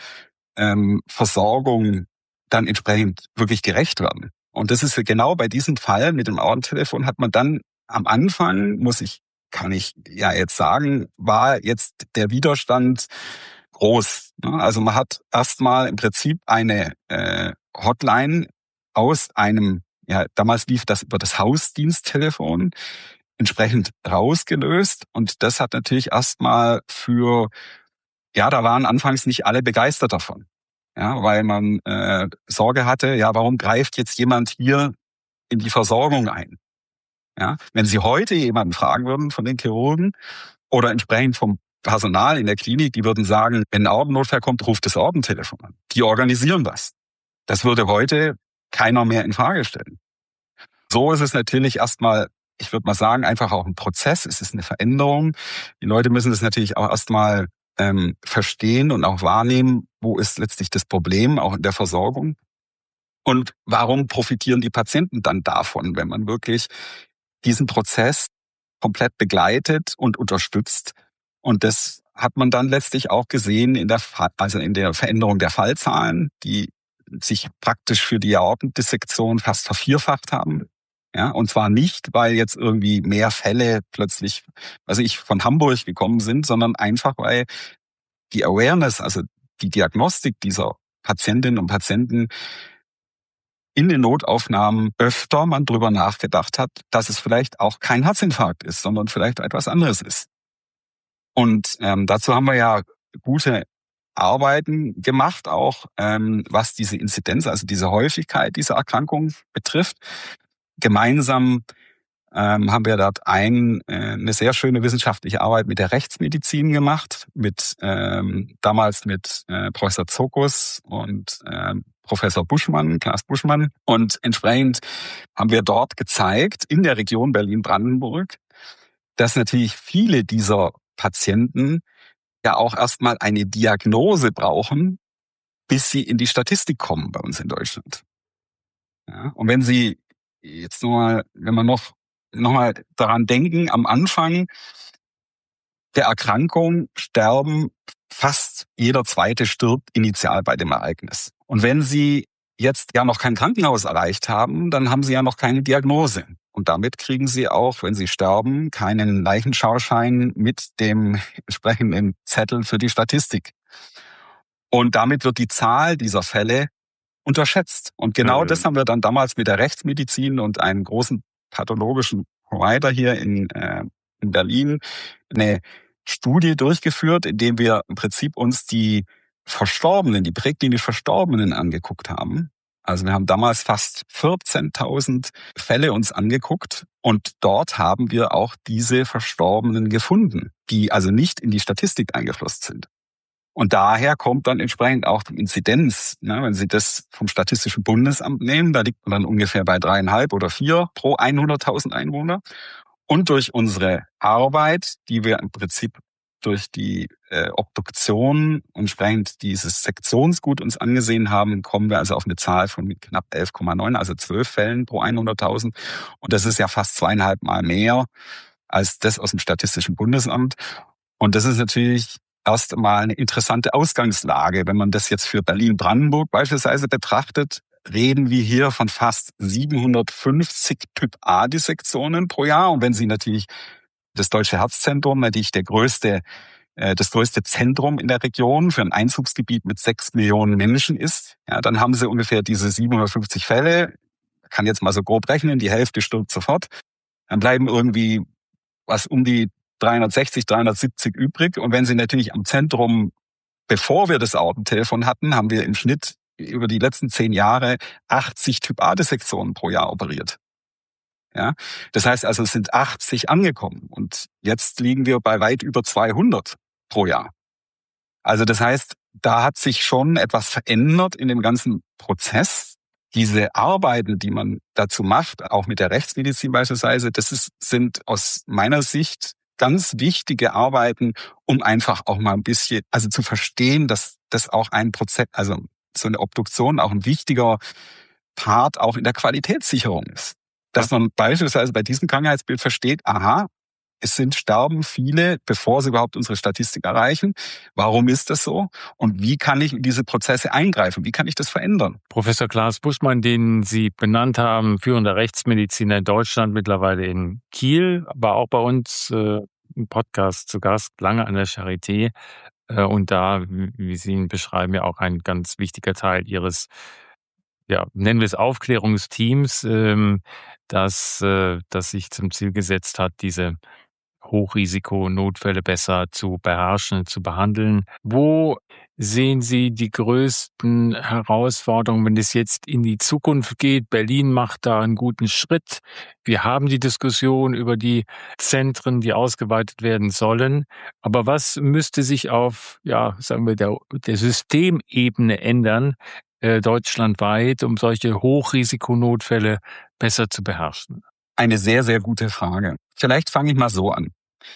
Versorgung dann entsprechend wirklich gerecht werden. Und das ist genau bei diesem Fall mit dem Ordentelefon hat man dann am Anfang, kann ich ja jetzt sagen, war jetzt der Widerstand groß. Also man hat erstmal im Prinzip eine Hotline aus einem, damals lief das über das Hausdiensttelefon, entsprechend rausgelöst. Und das hat natürlich erstmal da waren anfangs nicht alle begeistert davon. Ja, weil man Sorge hatte, warum greift jetzt jemand hier in die Versorgung ein? Ja, wenn Sie heute jemanden fragen würden von den Chirurgen oder entsprechend vom Personal in der Klinik, die würden sagen, wenn ein Ordennotfall kommt, ruft das Ordentelefon an. Die organisieren das. Das würde heute keiner mehr in Frage stellen. So ist es natürlich erstmal, ich würde mal sagen, einfach auch ein Prozess. Es ist eine Veränderung. Die Leute müssen das natürlich auch erstmal verstehen und auch wahrnehmen, wo ist letztlich das Problem, auch in der Versorgung. Und warum profitieren die Patienten dann davon, wenn man wirklich diesen Prozess komplett begleitet und unterstützt? Und das hat man dann letztlich auch gesehen in der Veränderung der Fallzahlen, die sich praktisch für die Aortendissektion fast vervierfacht haben. Ja, und zwar nicht, weil jetzt irgendwie mehr Fälle plötzlich, von Hamburg gekommen sind, sondern einfach, weil die Awareness, also die Diagnostik dieser Patientinnen und Patienten in den Notaufnahmen öfter man drüber nachgedacht hat, dass es vielleicht auch kein Herzinfarkt ist, sondern vielleicht etwas anderes ist. Und dazu haben wir ja gute Arbeiten gemacht, auch was diese Inzidenz, also diese Häufigkeit dieser Erkrankung betrifft. Gemeinsam haben wir dort eine sehr schöne wissenschaftliche Arbeit mit der Rechtsmedizin gemacht, damals mit Professor Zokus und Professor Klaas Buschmann. Und entsprechend haben wir dort gezeigt, in der Region Berlin-Brandenburg, dass natürlich viele dieser Patienten ja auch erstmal eine Diagnose brauchen, bis sie in die Statistik kommen bei uns in Deutschland. Ja, und wenn Sie jetzt wenn wir noch mal daran denken, am Anfang der Erkrankung fast jeder Zweite stirbt initial bei dem Ereignis. Und wenn Sie jetzt ja noch kein Krankenhaus erreicht haben, dann haben Sie ja noch keine Diagnose. Und damit kriegen Sie auch, wenn Sie sterben, keinen Leichenschauschein mit dem entsprechenden Zettel für die Statistik. Und damit wird die Zahl dieser Fälle unterschätzt. Und genau das haben wir dann damals mit der Rechtsmedizin und einem großen pathologischen Provider hier in Berlin eine Studie durchgeführt, in dem wir im Prinzip uns die präklinisch Verstorbenen angeguckt haben. Also wir haben damals fast 14.000 Fälle uns angeguckt und dort haben wir auch diese Verstorbenen gefunden, die also nicht in die Statistik eingeflossen sind. Und daher kommt dann entsprechend auch die Inzidenz. Wenn Sie das vom Statistischen Bundesamt nehmen, da liegt man dann ungefähr bei 3,5 oder 4 pro 100.000 Einwohner. Und durch unsere Arbeit, die wir im Prinzip durch die Obduktion entsprechend dieses Sektionsgut uns angesehen haben, kommen wir also auf eine Zahl von knapp 11,9, also 12 Fällen pro 100.000. Und das ist ja fast 2,5 Mal mehr als das aus dem Statistischen Bundesamt. Und das ist natürlich erst einmal eine interessante Ausgangslage. Wenn man das jetzt für Berlin-Brandenburg beispielsweise betrachtet, reden wir hier von fast 750 Typ-A-Dissektionen pro Jahr. Und wenn Sie natürlich das Deutsche Herzzentrum, natürlich das größte Zentrum in der Region für ein Einzugsgebiet mit 6 Millionen Menschen ist, ja, dann haben Sie ungefähr diese 750 Fälle. Ich kann jetzt mal so grob rechnen, die Hälfte stirbt sofort. Dann bleiben irgendwie was um die 360, 370 übrig. Und wenn Sie natürlich am Zentrum, bevor wir das Aortentelefon hatten, haben wir im Schnitt über die letzten 10 Jahre 80 Typ-A-Dissektionen pro Jahr operiert. Ja, das heißt also, es sind 80 angekommen und jetzt liegen wir bei weit über 200 pro Jahr. Also das heißt, da hat sich schon etwas verändert in dem ganzen Prozess. Diese Arbeiten, die man dazu macht, auch mit der Rechtsmedizin beispielsweise, sind aus meiner Sicht ganz wichtige Arbeiten, um einfach auch mal ein bisschen, also zu verstehen, dass das auch ein Prozess, also so eine Obduktion auch ein wichtiger Part auch in der Qualitätssicherung ist. Dass man beispielsweise bei diesem Krankheitsbild versteht, aha, sterben viele, bevor sie überhaupt unsere Statistik erreichen. Warum ist das so? Und wie kann ich in diese Prozesse eingreifen? Wie kann ich das verändern? Professor Klaas Buschmann, den Sie benannt haben, führender Rechtsmediziner in Deutschland, mittlerweile in Kiel, war auch bei uns im Podcast zu Gast, lange an der Charité. Und da, wie Sie ihn beschreiben, ja auch ein ganz wichtiger Teil Ihres, ja, nennen wir es Aufklärungsteams, das sich zum Ziel gesetzt hat, diese Hochrisiko-Notfälle besser zu beherrschen, zu behandeln. Wo sehen Sie die größten Herausforderungen, wenn es jetzt in die Zukunft geht? Berlin macht da einen guten Schritt. Wir haben die Diskussion über die Zentren, die ausgeweitet werden sollen. Aber was müsste sich auf, ja, sagen wir, der Systemebene ändern, deutschlandweit, um solche Hochrisikonotfälle besser zu beherrschen? Eine sehr, sehr gute Frage. Vielleicht fange ich mal so an.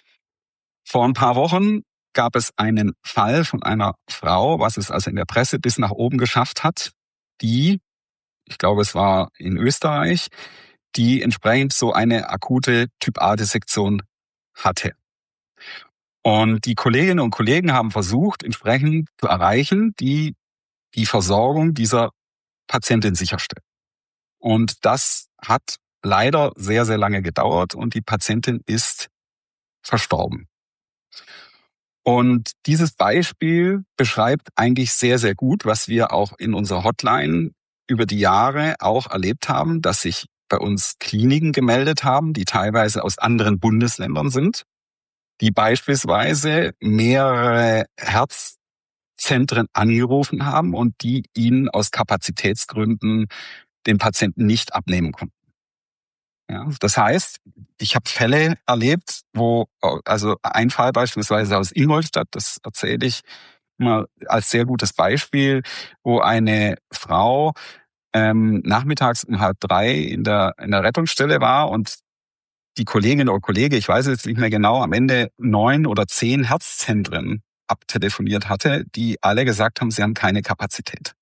Vor ein paar Wochen gab es einen Fall von einer Frau, was es also in der Presse bis nach oben geschafft hat, die, ich glaube es war in Österreich, die entsprechend so eine akute Typ-A-Dissektion hatte. Und die Kolleginnen und Kollegen haben versucht, entsprechend zu erreichen, die Versorgung dieser Patientin sicherstellen. Und das hat leider sehr, sehr lange gedauert und die Patientin ist verstorben. Und dieses Beispiel beschreibt eigentlich sehr, sehr gut, was wir auch in unserer Hotline über die Jahre auch erlebt haben, dass sich bei uns Kliniken gemeldet haben, die teilweise aus anderen Bundesländern sind, die beispielsweise mehrere Herzzentren angerufen haben und die ihnen aus Kapazitätsgründen den Patienten nicht abnehmen konnten. Ja, das heißt, ich habe Fälle erlebt, also ein Fall beispielsweise aus Ingolstadt, das erzähle ich immer als sehr gutes Beispiel, wo eine Frau nachmittags um 2:30 in der Rettungsstelle war und die Kollegin oder Kollege, ich weiß jetzt nicht mehr genau, am Ende 9 oder 10 Herzzentren abtelefoniert hatte, die alle gesagt haben, sie haben keine Kapazität.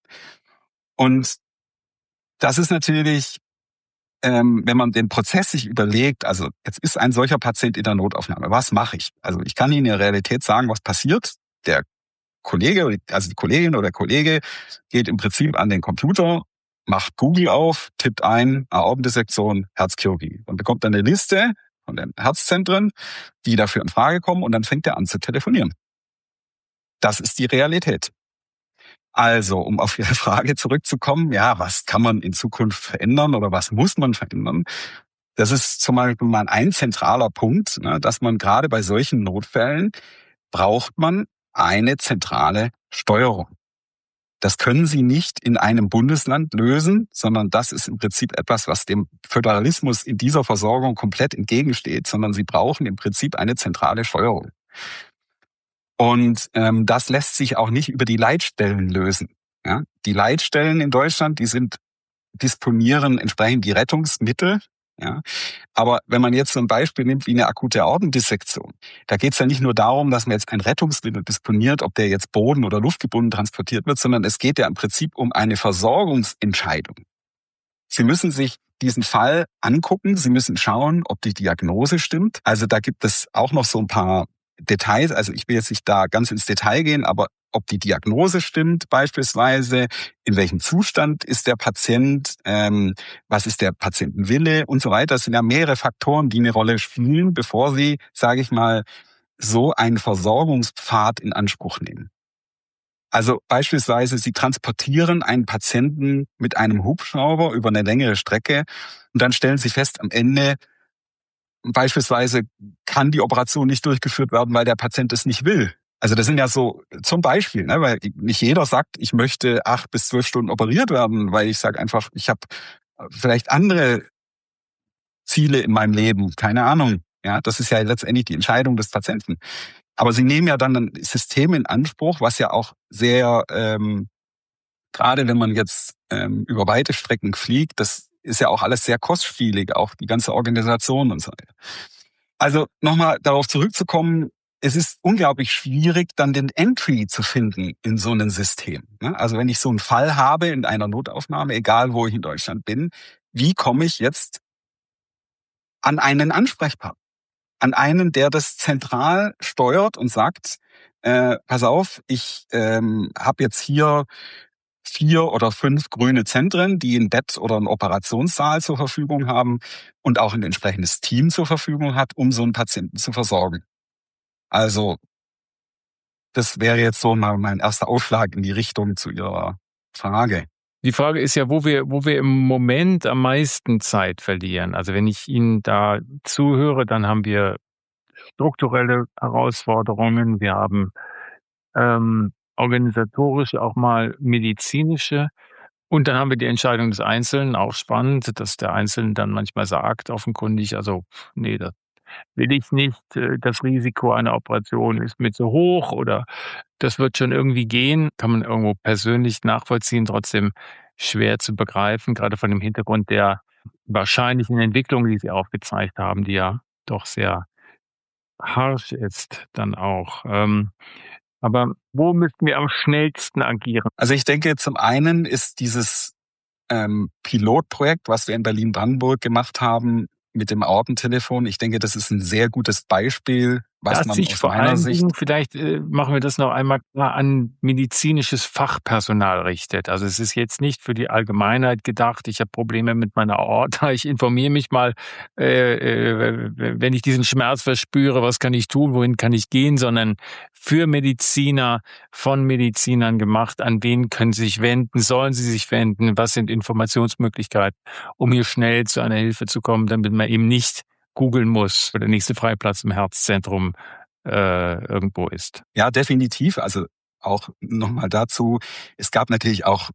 Und das ist natürlich, wenn man den Prozess sich überlegt, also jetzt ist ein solcher Patient in der Notaufnahme, was mache ich? Also ich kann Ihnen in der Realität sagen, was passiert. Der Kollege, also die Kollegin oder der Kollege geht im Prinzip an den Computer, macht Google auf, tippt ein, Aortendissektion, Herzchirurgie. Und bekommt dann eine Liste von den Herzzentren, die dafür in Frage kommen, und dann fängt er an zu telefonieren. Das ist die Realität. Also, um auf Ihre Frage zurückzukommen, ja, was kann man in Zukunft verändern oder was muss man verändern? Das ist zum Beispiel mal ein zentraler Punkt, dass man gerade bei solchen Notfällen braucht man eine zentrale Steuerung. Das können Sie nicht in einem Bundesland lösen, sondern das ist im Prinzip etwas, was dem Föderalismus in dieser Versorgung komplett entgegensteht, sondern Sie brauchen im Prinzip eine zentrale Steuerung. Und das lässt sich auch nicht über die Leitstellen lösen. Ja? Die Leitstellen in Deutschland, disponieren entsprechend die Rettungsmittel Ja. Aber wenn man jetzt so ein Beispiel nimmt wie eine akute Aortendissektion, da geht es ja nicht nur darum, dass man jetzt ein Rettungsmittel disponiert, ob der jetzt boden- oder luftgebunden transportiert wird, sondern es geht ja im Prinzip um eine Versorgungsentscheidung. Sie müssen sich diesen Fall angucken, Sie müssen schauen, ob die Diagnose stimmt. Also da gibt es auch noch so ein paar Details, also ich will jetzt nicht da ganz ins Detail gehen, aber ob die Diagnose stimmt beispielsweise, in welchem Zustand ist der Patient, was ist der Patientenwille und so weiter. Das sind ja mehrere Faktoren, die eine Rolle spielen, bevor Sie, sage ich mal, so einen Versorgungspfad in Anspruch nehmen. Also beispielsweise, Sie transportieren einen Patienten mit einem Hubschrauber über eine längere Strecke und dann stellen Sie fest, am Ende beispielsweise kann die Operation nicht durchgeführt werden, weil der Patient es nicht will. Also das sind ja so zum Beispiel, ne, weil nicht jeder sagt, ich möchte 8 bis 12 Stunden operiert werden, weil ich sage einfach, ich habe vielleicht andere Ziele in meinem Leben, keine Ahnung. Ja, das ist ja letztendlich die Entscheidung des Patienten. Aber Sie nehmen ja dann ein System in Anspruch, was ja auch sehr, gerade wenn man jetzt über weite Strecken fliegt, das ist ja auch alles sehr kostspielig, auch die ganze Organisation und so weiter. Also nochmal darauf zurückzukommen, es ist unglaublich schwierig, dann den Entry zu finden in so ein System. Also wenn ich so einen Fall habe in einer Notaufnahme, egal wo ich in Deutschland bin, wie komme ich jetzt an einen Ansprechpartner? An einen, der das zentral steuert und sagt, pass auf, ich habe jetzt hier 4 oder 5 grüne Zentren, die ein Bett oder einen Operationssaal zur Verfügung haben und auch ein entsprechendes Team zur Verfügung hat, um so einen Patienten zu versorgen. Also das wäre jetzt so mal mein erster Aufschlag in die Richtung zu Ihrer Frage. Die Frage ist ja, wo wir im Moment am meisten Zeit verlieren. Also wenn ich Ihnen da zuhöre, dann haben wir strukturelle Herausforderungen, wir haben organisatorische, auch mal medizinische. Und dann haben wir die Entscheidung des Einzelnen, auch spannend, dass der Einzelne dann manchmal sagt, offenkundig, also nee, das will ich nicht, das Risiko einer Operation ist mir zu hoch oder das wird schon irgendwie gehen, kann man irgendwo persönlich nachvollziehen, trotzdem schwer zu begreifen, gerade von dem Hintergrund der wahrscheinlichen Entwicklung, die Sie aufgezeigt haben, die ja doch sehr harsch ist dann auch. Aber wo müssten wir am schnellsten agieren? Also ich denke, zum einen ist dieses Pilotprojekt, was wir in Berlin-Brandenburg gemacht haben mit dem Aortentelefon, ich denke, das ist ein sehr gutes Beispiel, was Das man sich aus vor meiner allen Sicht... Dingen, vielleicht machen wir das noch einmal klar, an medizinisches Fachpersonal richtet. Also es ist jetzt nicht für die Allgemeinheit gedacht, ich habe Probleme mit meiner Aorta, ich informiere mich mal, wenn ich diesen Schmerz verspüre, was kann ich tun, wohin kann ich gehen, sondern für Mediziner, von Medizinern gemacht, an wen können sie sich wenden, sollen sie sich wenden, was sind Informationsmöglichkeiten, um hier schnell zu einer Hilfe zu kommen, damit man eben nicht googeln muss, wo der nächste Freiplatz im Herzzentrum irgendwo ist. Ja, definitiv. Also auch nochmal dazu, es gab natürlich auch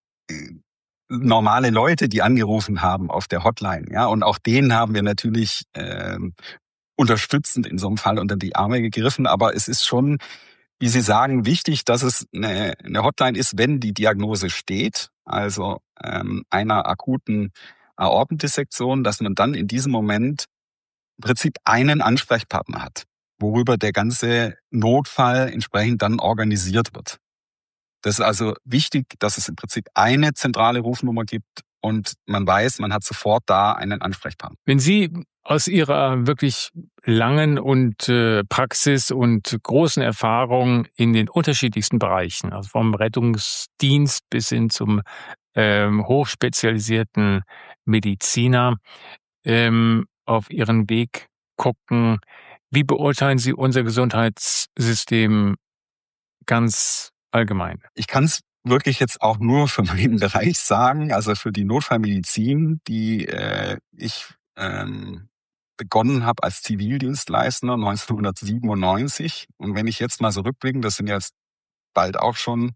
normale Leute, die angerufen haben auf der Hotline. Ja, und auch denen haben wir natürlich unterstützend in so einem Fall unter die Arme gegriffen. Aber es ist schon, wie Sie sagen, wichtig, dass es eine Hotline ist, wenn die Diagnose steht, also einer akuten Aortendissektion, dass man dann in diesem Moment im Prinzip einen Ansprechpartner hat, worüber der ganze Notfall entsprechend dann organisiert wird. Das ist also wichtig, dass es im Prinzip eine zentrale Rufnummer gibt und man weiß, man hat sofort da einen Ansprechpartner. Wenn Sie aus Ihrer wirklich langen und Praxis und großen Erfahrung in den unterschiedlichsten Bereichen, also vom Rettungsdienst bis hin zum hochspezialisierten Mediziner, auf Ihren Weg gucken, wie beurteilen Sie unser Gesundheitssystem ganz allgemein? Ich kann es wirklich jetzt auch nur für meinen Bereich sagen, also für die Notfallmedizin, die ich begonnen habe als Zivildienstleister 1997. Und wenn ich jetzt mal so rückblicke, das sind jetzt bald auch schon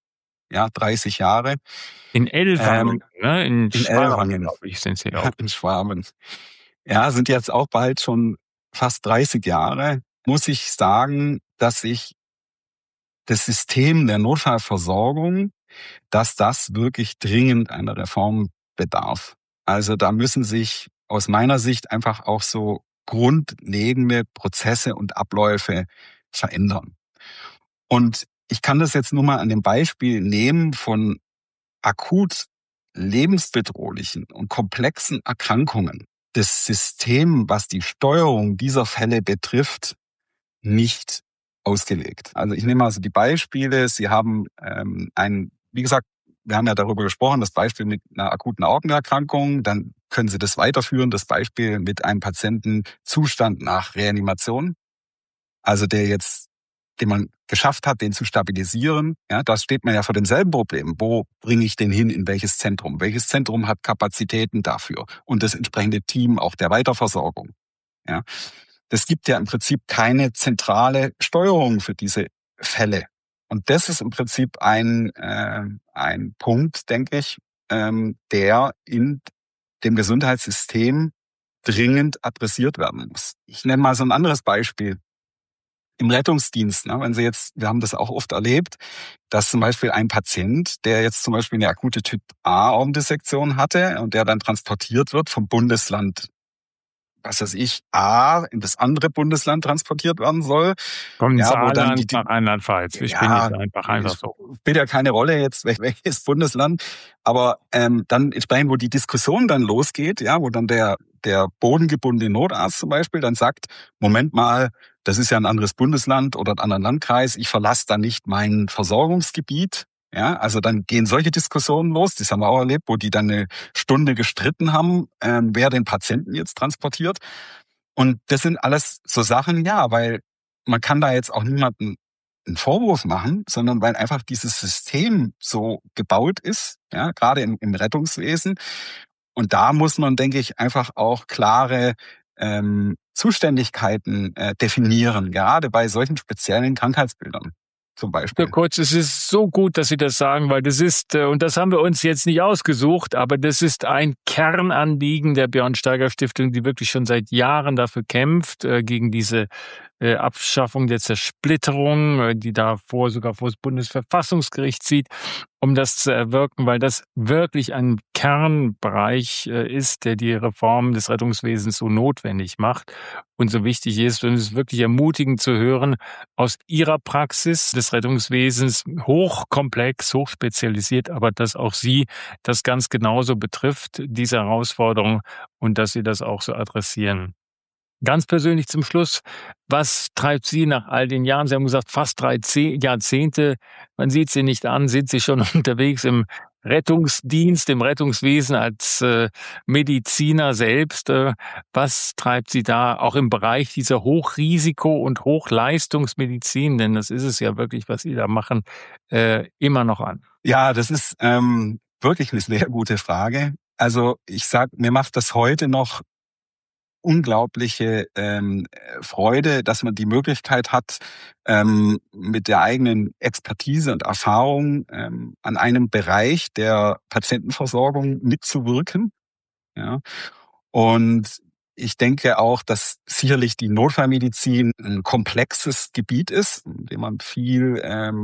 30 Jahre. In Ellwangen, ne? In Ellwangen, glaube ich, sind Sie auch. In Schwaben. Ja, sind jetzt auch bald schon fast 30 Jahre, muss ich sagen, dass ich das System der Notfallversorgung, dass das wirklich dringend einer Reform bedarf. Also da müssen sich aus meiner Sicht einfach auch so grundlegende Prozesse und Abläufe verändern. Und ich kann das jetzt nur mal an dem Beispiel nehmen von akut lebensbedrohlichen und komplexen Erkrankungen. Das System, was die Steuerung dieser Fälle betrifft, nicht ausgelegt. Also ich nehme also die Beispiele. Sie haben wie gesagt, wir haben ja darüber gesprochen, das Beispiel mit einer akuten Augenerkrankung, dann können Sie das weiterführen, das Beispiel mit einem Patientenzustand nach Reanimation, also den man geschafft hat, den zu stabilisieren. Ja, da steht man ja vor demselben Problem. Wo bringe ich den hin, in welches Zentrum? Welches Zentrum hat Kapazitäten dafür? Und das entsprechende Team auch der Weiterversorgung. Ja, das gibt ja im Prinzip keine zentrale Steuerung für diese Fälle. Und das ist im Prinzip ein Punkt, denke ich, der in dem Gesundheitssystem dringend adressiert werden muss. Ich nenne mal so ein anderes Beispiel. Im Rettungsdienst, wir haben das auch oft erlebt, dass zum Beispiel ein Patient, der jetzt zum Beispiel eine akute Typ-A-Aortendissektion hatte und der dann transportiert wird vom Bundesland, was weiß ich, A in das andere Bundesland transportiert werden soll. Vom Saarland nach Rheinland-Pfalz. Wir spielen jetzt einfach so. Spielt ja keine Rolle jetzt, welches Bundesland. Aber dann entsprechend, wo die Diskussion dann losgeht, ja, wo dann der bodengebundene Notarzt zum Beispiel dann sagt, Moment mal, das ist ja ein anderes Bundesland oder ein anderer Landkreis, ich verlasse da nicht mein Versorgungsgebiet. Ja, also dann gehen solche Diskussionen los, das haben wir auch erlebt, wo die dann eine Stunde gestritten haben, wer den Patienten jetzt transportiert. Und das sind alles so Sachen, ja, weil man kann da jetzt auch niemanden einen Vorwurf machen, sondern weil einfach dieses System so gebaut ist, ja, gerade im Rettungswesen. Und da muss man, denke ich, einfach auch klare Zuständigkeiten definieren, gerade bei solchen speziellen Krankheitsbildern. Zum Beispiel. Herr Kurz, es ist so gut, dass Sie das sagen, weil das ist, und das haben wir uns jetzt nicht ausgesucht, aber das ist ein Kernanliegen der Björn-Steiger-Stiftung, die wirklich schon seit Jahren dafür kämpft, gegen diese Abschaffung der Zersplitterung, die davor sogar vor das Bundesverfassungsgericht zieht, um das zu erwirken, weil das wirklich ein Kernbereich ist, der die Reform des Rettungswesens so notwendig macht und so wichtig ist. Und es ist wirklich ermutigend zu hören, aus Ihrer Praxis des Rettungswesens, hochkomplex, hochspezialisiert, aber dass auch Sie das ganz genauso betrifft, diese Herausforderung, und dass Sie das auch so adressieren. Ganz persönlich zum Schluss, was treibt Sie nach all den Jahren? Sie haben gesagt, fast 3 Jahrzehnte, man sieht Sie nicht an, sind Sie schon unterwegs im Rettungsdienst, im Rettungswesen als Mediziner selbst. Was treibt Sie da auch im Bereich dieser Hochrisiko- und Hochleistungsmedizin, denn das ist es ja wirklich, was Sie da machen, immer noch an? Ja, das ist wirklich eine sehr gute Frage. Also ich sag, mir macht das heute noch unglaubliche Freude, dass man die Möglichkeit hat, mit der eigenen Expertise und Erfahrung an einem Bereich der Patientenversorgung mitzuwirken. Ja. Und ich denke auch, dass sicherlich die Notfallmedizin ein komplexes Gebiet ist, in dem man viel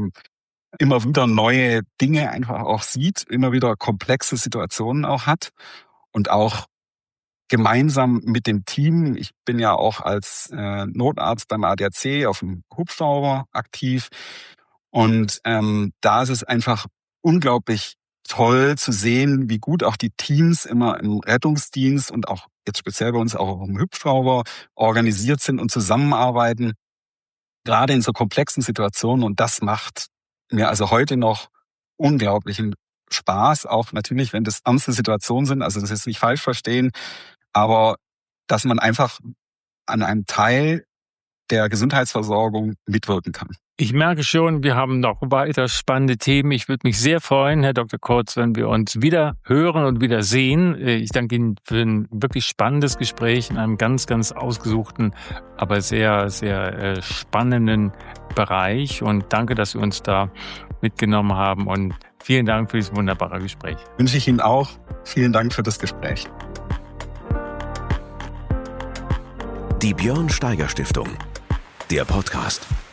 immer wieder neue Dinge einfach auch sieht, immer wieder komplexe Situationen auch hat und auch gemeinsam mit dem Team. Ich bin ja auch als Notarzt beim ADAC auf dem Hubschrauber aktiv. Und da ist es einfach unglaublich toll zu sehen, wie gut auch die Teams immer im Rettungsdienst und auch jetzt speziell bei uns auch im Hubschrauber organisiert sind und zusammenarbeiten, gerade in so komplexen Situationen. Und das macht mir also heute noch unglaublichen Spaß, auch natürlich, wenn das ernste Situationen sind, also das ist nicht falsch verstehen, aber dass man einfach an einem Teil der Gesundheitsversorgung mitwirken kann. Ich merke schon, wir haben noch weiter spannende Themen. Ich würde mich sehr freuen, Herr Dr. Kurz, wenn wir uns wieder hören und wieder sehen. Ich danke Ihnen für ein wirklich spannendes Gespräch in einem ganz, ganz ausgesuchten, aber sehr, sehr spannenden Bereich. Und danke, dass Sie uns da mitgenommen haben. Und vielen Dank für dieses wunderbare Gespräch. Wünsche ich Ihnen auch. Vielen Dank für das Gespräch. Die Björn-Steiger-Stiftung. Der Podcast.